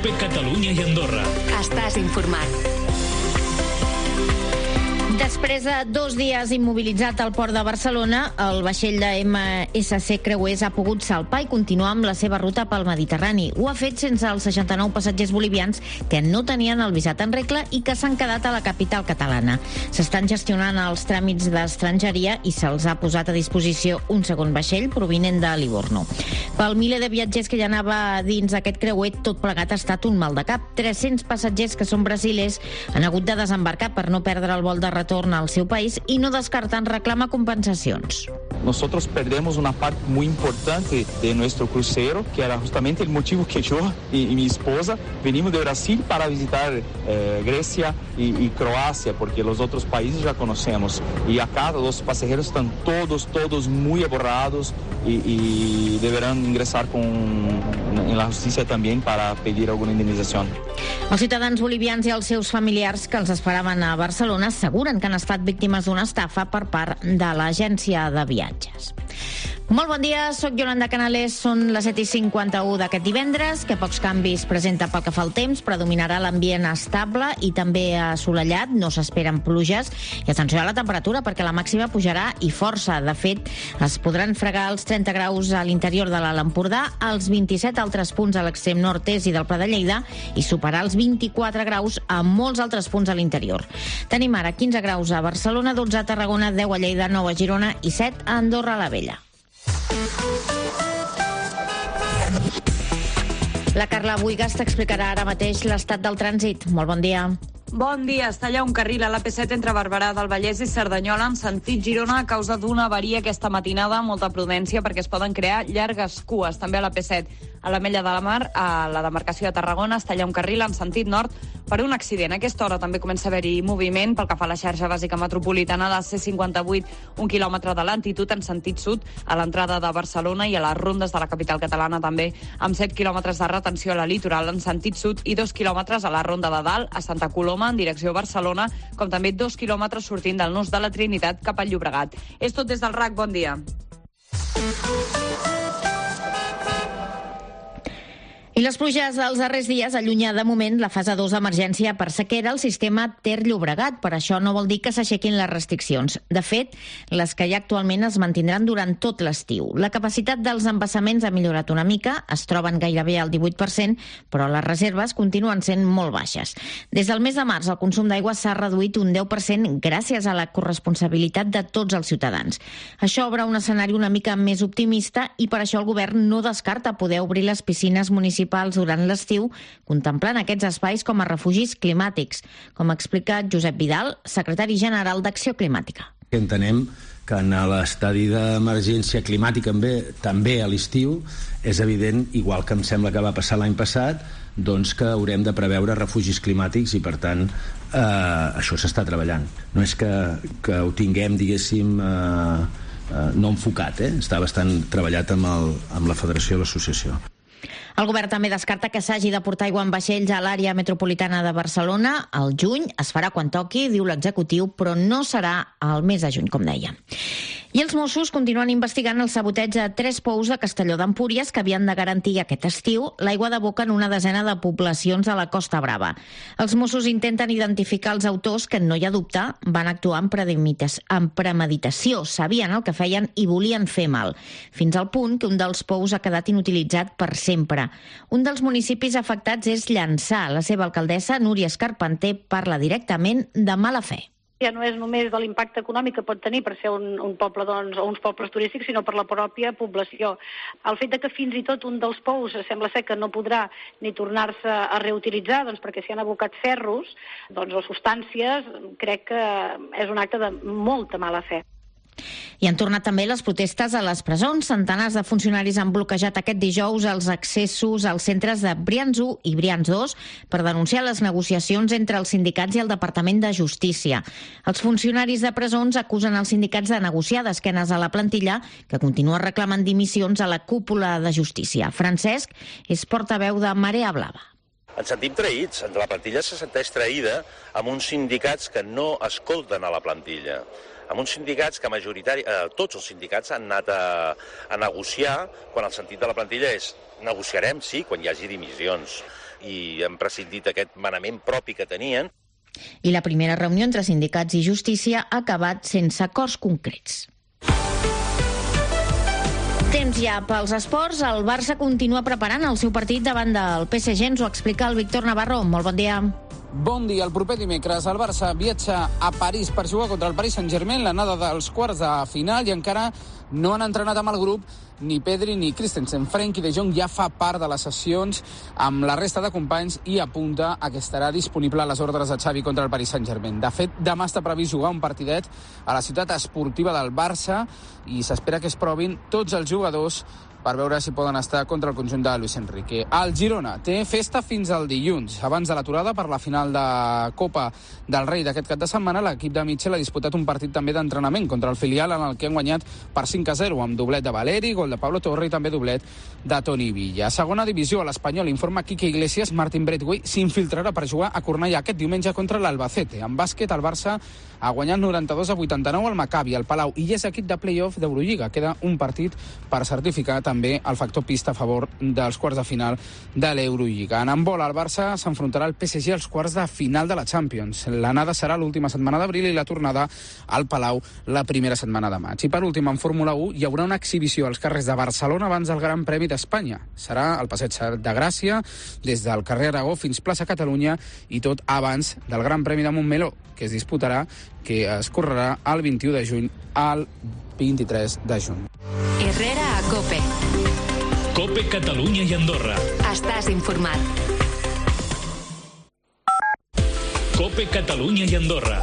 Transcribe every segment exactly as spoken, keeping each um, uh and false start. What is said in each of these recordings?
COPE Catalunya i Andorra. Estàs informat. Després de dos dies immobilitzat al port de Barcelona, el vaixell de ema esse ce Creuers ha pogut salpar i continuar amb la seva ruta pel Mediterrani. Ho ha fet sense els seixanta-nou passatgers bolivians que no tenien el visat en regla i que s'han quedat a la capital catalana. S'estan gestionant els tràmits d'estrangeria i se'ls ha posat a disposició un segon vaixell provinent de Livorno. Pel miler de viatgers que hi anava dins aquest creuer, tot plegat ha estat un mal de cap. tres-cents passatgers que són brasilers han hagut de desembarcar per no perdre el vol de retorn al seu país y no descartan reclama compensacions. Nosotros perdemos una parte muy importante de nuestro crucero, que era justamente el motivo que yo y, y mi esposa venimos de Brasil para visitar eh, Grecia y, y Croacia, porque los otros países ya conocemos. Y acá los pasajeros están todos, todos muy aborrados y, y deberán ingresar con, en la justicia también para pedir alguna indemnización. Els ciutadans bolivians i els seus familiars que els esperaven a Barcelona asseguren que han estat víctimes d'una estafa per part de l'agència de viatges. Molt bon dia, soc Yolanda Canales, són les set i cinquanta-u d'aquest divendres, que pocs canvis presenta pel que fa al temps, predominarà l'ambient estable i també assolellat, no s'esperen pluges, i atenció a la temperatura perquè la màxima pujarà i força. De fet, es podran fregar els trenta graus a l'interior de l'Alt Empordà, als vint-i-set altres punts a l'extrem nord-est i del Pla de Lleida i superar els vint-i-quatre graus a molts altres punts a l'interior. Tenim ara quinze graus a Barcelona, dotze a Tarragona, deu a Lleida, nou a Girona i set a Andorra la Vella. La Carla Buigas t'explicarà ara mateix l'estat del trànsit. Molt bon dia. Bon dia. Es talla un carril a l'A P set entre Barberà del Vallès i Cerdanyola en sentit Girona a causa d'una avaria aquesta matinada. Molta prudència perquè es poden crear llargues cues. També a l'A P set, a l'Ametlla de la Mar, a la demarcació de Tarragona, es talla un carril en sentit nord per un accident. A aquesta hora també comença a haver-hi moviment pel que fa a la xarxa bàsica metropolitana de C cinquanta-vuit, un quilòmetre de lentitud en sentit sud a l'entrada de Barcelona i a les rondes de la capital catalana també amb set quilòmetres de retenció a la litoral en sentit sud i dos quilòmetres a la ronda de Dalt a Santa Coloma en direcció a Barcelona, com també dos quilòmetres sortint del nus de la Trinitat cap al Llobregat. És tot des del R A C. Bon dia. I les pluges dels darrers dies allunya de moment la fase dos d'emergència per sequera al sistema Ter-Llobregat. Per això no vol dir que s'aixequin les restriccions. De fet, les que hi ha actualment es mantindran durant tot l'estiu. La capacitat dels embassaments ha millorat una mica, es troben gairebé al divuit per cent, però les reserves continuen sent molt baixes. Des del mes de març el consum d'aigua s'ha reduït un deu per cent gràcies a la corresponsabilitat de tots els ciutadans. Això obre un escenari una mica més optimista i per això el govern no descarta poder obrir les piscines municipals durant l'estiu, contemplant aquests espais com a refugis climàtics, com explica Josep Vidal, secretari general d'Acció Climàtica. Entenem que en l'estadi d'emergència climàtica també, també a l'estiu és evident, igual que em sembla que va passar l'any passat, doncs que haurem de preveure refugis climàtics i per tant eh, això s'està treballant. No és que, que ho tinguem, diguéssim, eh, eh, no enfocat, eh? Està bastant treballat amb, el, amb la Federació de l'Associació. El govern també descarta que s'hagi de portar aigua en vaixells a l'àrea metropolitana de Barcelona. Al juny es farà quan toqui, diu l'executiu, però no serà al mes de juny, com deia. I els Mossos continuen investigant el saboteig a tres pous de Castelló d'Empúries que havien de garantir aquest estiu l'aigua de boca en una desena de poblacions a la Costa Brava. Els Mossos intenten identificar els autors que, no hi ha dubte, van actuar amb premeditació, sabien el que feien i volien fer mal, fins al punt que un dels pous ha quedat inutilitzat per sempre. Un dels municipis afectats és Llançà. La seva alcaldessa, Núria Escarpenter, parla directament de mala fe. Ja no és només de l'impacte econòmic que pot tenir per ser un, un poble, doncs, o uns pobles turístics, sinó per la pròpia població. El fet de que fins i tot un dels pous sembla ser que no podrà ni tornar-se a reutilitzar, doncs perquè s'hi han abocat ferros, doncs, o substàncies, crec que és un acte de molta mala fe. I han tornat també les protestes a les presons. Centenars de funcionaris han bloquejat aquest dijous els accessos als centres de Brians u i Brians dos per denunciar les negociacions entre els sindicats i el Departament de Justícia. Els funcionaris de presons acusen els sindicats de negociar d'esquenes a la plantilla, que continua reclamant dimissions a la cúpula de Justícia. Francesc és portaveu de Marea Blava. Ens sentim traïts. La plantilla se senteix traïda amb uns sindicats que no escolten a la plantilla. Amb uns sindicats que majoritari, eh, tots els sindicats han anat a, a negociar quan el sentit de la plantilla és negociarem, sí, quan hi hagi dimissions. i han prescindit d'aquest manament propi que tenien. I la primera reunió entre sindicats i justícia ha acabat sense acords concrets. Temps ja pels esports. El Barça continua preparant el seu partit davant del P S G. Ens ho explica el Víctor Navarro. Molt bon dia. Bon dia. El proper dimecres el Barça viatja a París per jugar contra el Paris Saint-Germain, l'anada dels quarts de final, i encara no han entrenat amb el grup ni Pedri ni Christensen. Frenkie de Jong ja fa part de les sessions amb la resta de companys i apunta a que estarà disponible a les ordres de Xavi contra el Paris Saint-Germain. De fet, demà està previst jugar un partidet a la ciutat esportiva del Barça i s'espera que es provin tots els jugadors per veure si poden estar contra el conjunt de Luis Enrique. El Girona té festa fins al dilluns. Abans de l'aturada per la final de Copa del Rei d'aquest cap de setmana, l'equip de Mitchell ha disputat un partit també d'entrenament contra el filial, en el que han guanyat per cinc a zero, amb doblet de Valeri, gol de Pablo Torre i també doblet de Toni Villa. A segona divisió, a l'Espanyol, informa Quique Iglesias, Martin Braithwaite s'infiltrarà per jugar a Cornellà aquest diumenge contra l'Albacete. En bàsquet, el Barça ha guanyat noranta-dos a vuitanta-nou al Maccabi, al Palau, i és equip de play-off d'Eurolliga. Queda un partit per certificar també el factor pista a favor dels quarts de final de l'Eurolliga. En handbol, el Barça s'enfrontarà al P S G als quarts de final de la Champions. L'anada serà l'última setmana d'abril i la tornada al Palau la primera setmana de maig. I per últim, en Fórmula u, hi haurà una exhibició als carrers de Barcelona abans del Gran Premi d'Espanya. Serà al Passeig de Gràcia, des del carrer Aragó fins plaça Catalunya, i tot abans del Gran Premi de Montmeló, que es disputarà, que es correrà el vint-i-u de juny al vint-i-tres de juny. Herrera a COPE. COPE Catalunya i Andorra. Estàs informat. COPE Catalunya y Andorra.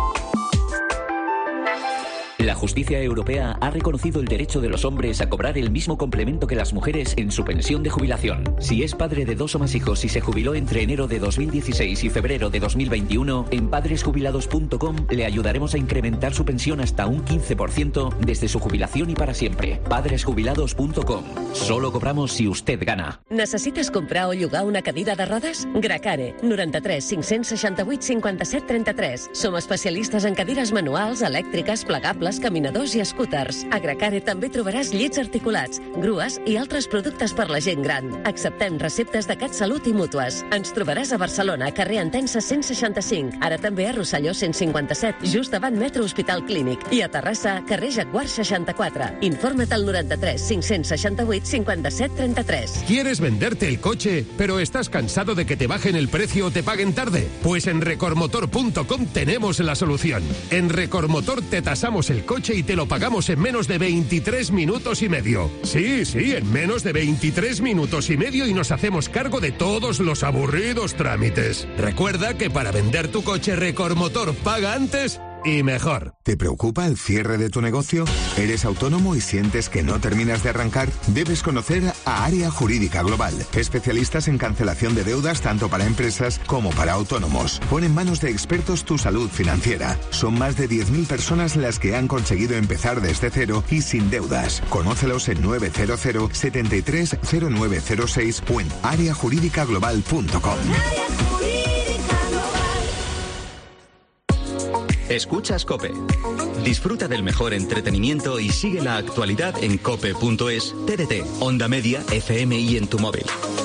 La justicia europea ha reconocido el derecho de los hombres a cobrar el mismo complemento que las mujeres en su pensión de jubilación. Si es padre de dos o más hijos y se jubiló entre enero de dos mil dieciséis y febrero de dos mil veintiuno, en padres jubilados punto com le ayudaremos a incrementar su pensión hasta un quince por ciento desde su jubilación y para siempre. padres jubilados punto com. Solo cobramos si usted gana. Necessites comprar o llogar una cadira de rodes? Gracare, noranta-tres cinc-cents seixanta-vuit cinquanta-set trenta-tres. Som especialistes en cadires manuals, elèctriques, plegables, caminadors i scooters. A Gracare també trobaràs llits articulats, grues i altres productes per la gent gran. Acceptem receptes de CatSalut i mútues. Ens trobaràs a Barcelona, carrer Entença cent seixanta-cinc, ara també a Rosselló cent cinquanta-set, just davant Metro Hospital Clínic, i a Terrassa, carrer Jaguar seixanta-quatre. Informa't al noranta-tres cinc-cents seixanta-vuit cinquanta-set trenta-tres. ¿Quieres venderte el coche, pero estás cansado de que te bajen el precio o te paguen tarde? Pues en Recormotor punto com tenemos la solución. En Recormotor te tasamos el coche y te lo pagamos en menos de veintitrés minutos y medio. Sí, sí, en menos de veintitrés minutos y medio, y nos hacemos cargo de todos los aburridos trámites. Recuerda que para vender tu coche, Recormotor paga antes y mejor. ¿Te preocupa el cierre de tu negocio? ¿Eres autónomo y sientes que no terminas de arrancar? Debes conocer a Área Jurídica Global, especialistas en cancelación de deudas tanto para empresas como para autónomos. Pon en manos de expertos tu salud financiera. Son más de diez mil personas las que han conseguido empezar desde cero y sin deudas. Conócelos en nueve cero cero, setenta y tres, cero nueve cero seis o en área jurídica global punto com. Escuchas COPE. Disfruta del mejor entretenimiento y sigue la actualidad en cope punto es, T D T, Onda Media, F M y en tu móvil.